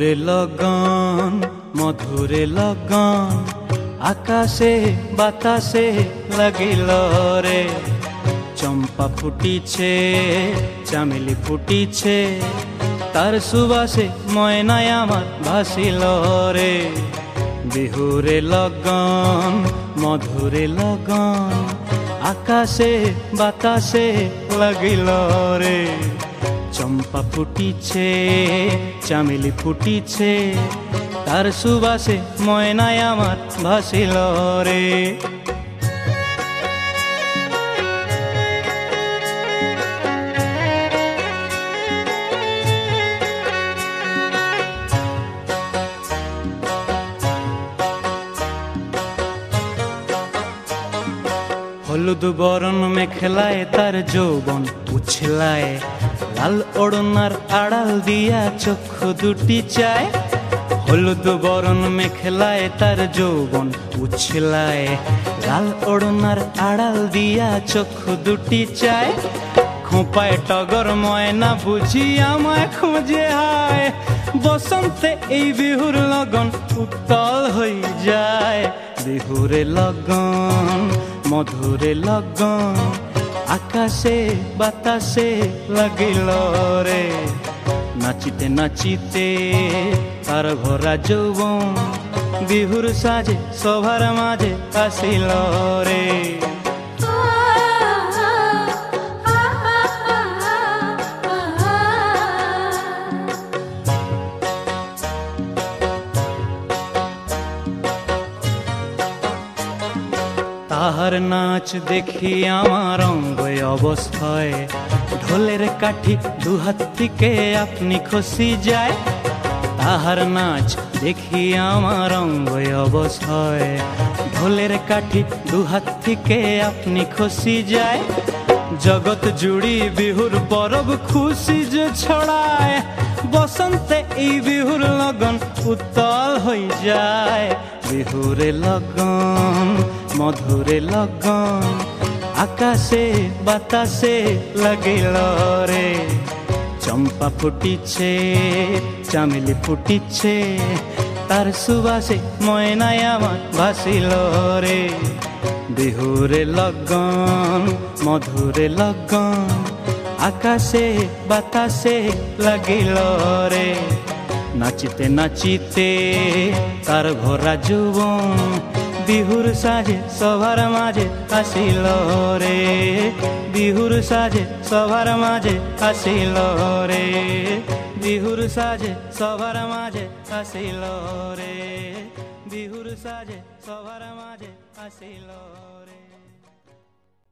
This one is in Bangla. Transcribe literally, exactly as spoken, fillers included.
বিহুরে লগন মধুরে লগন আকাশে বাতাসে লাগিল রে। চম্পা ফুটিছে চামেলি ফুটিছে তার সুবাসে ময়নায় আমার ভাসিল রে। বিহুরে লগন মধুরে লগন আকাশে বাতাসে লাগিল রে। চম্পা ফুটিছে চামেলি ফুটিছে তার সুবাসে ময়নায় আমার ভাসিল রে। হলুদ বরণ মেখলায় তার যৌবন উছলায়, লাল ওড়নার আড়াল দিয়া চক্ষু দুটি চায়। হলুদ বরণ মেখলায় তার যৌবন উছলায়, লাল ওড়নার আড়াল দিয়া চক্ষু দুটি চায়। খোঁপায় টগর ময়না বুঝি আমায় খুঁজে হায়, বসন্তে এই বিহুর লগন উত্তল হয়ে যায়। বিহুরে লগন মধুরে লগন আকাশে বাতাসে লাগিল রে। নাচিতে নাচিতে তার ভরা যৌবন বিহুর সাজে সভার মাঝে আসিল রে। তাহার নাচ দেখি আমার অঙ্গ অবস্থায়, ঢোলের কাঠি দুহাত থেকে আপনি খসি যায়। তাহার নাচ দেখি আমার অঙ্গ অবস্থায়, ঢোলের কাঠি দুহাত থেকে আপনি খসি যায়। জগৎ জুড়ি বিহুর পরব খুশি যে ছড়ায়, বসন্তে এই বিহুর লগন উত্তল হয়ে যায়। বিহুরে লগন মধুরে লগন আকাশে বাতাসে লাগিল রে। চম্পা ফুটিছে চামেলি ফুটিছে তার সুবাসে ময়নায় আমার ভাসিল রে। বিহুরে লগন মধুরে লগন আকাশে বাতাসে লাগিল রে। নাচিতে নাচিতে তার ভরা যৌবন বিহুর সাজে সভার মাঝে আসিল রে। বিহুর সাজে সভার মাঝে আসিল রে। বিহুর সাজে সভার মাঝে আসিল রে। বিহুর সাজে সভার মাঝে আসিল রে।